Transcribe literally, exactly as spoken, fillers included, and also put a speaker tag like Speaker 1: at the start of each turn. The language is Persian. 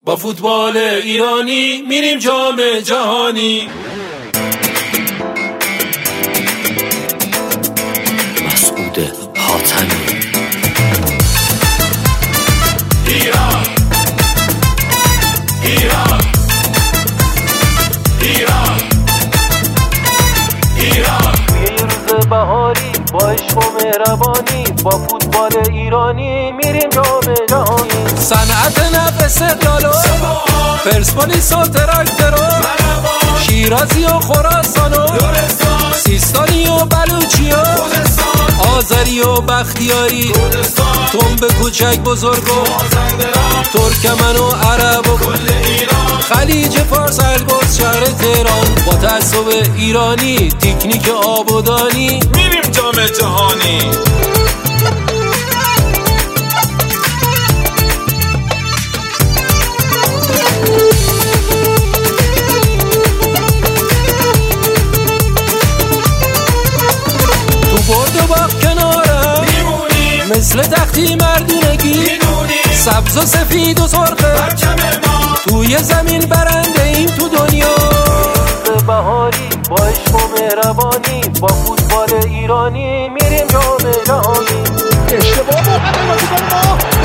Speaker 1: با فوتبال ایرانی میریم جام جهانی.
Speaker 2: مسعود حاتمی.
Speaker 1: ایران ایران ایران ایران
Speaker 3: یه روز بهاری با عشق و مهربانی با فوتبال ایرانی میریم جام جهانی.
Speaker 1: صنعت نفت استقلال و پرسپولیس و تراکتور و شیرازی و خراسان و سیستانی و بلوچی و آذری و بختیاری تنب کوچک بزرگ و ترکمن و عرب و خلیج فارس البرز شهر تهران. با تعصب ایرانی تکنیک آبادانی
Speaker 4: میریم جام جهانی.
Speaker 1: تو برد و باق کنارم میمونیم مثل تختی مردونگی میدونیم سبز و سفید و سرخه توی زمین برنده ایم تو دنیا.
Speaker 3: بهاری با عشق و مهربانی با فوتبال ایرانی میریم جام جهانی.
Speaker 5: اشتباه موقع بازیکن ما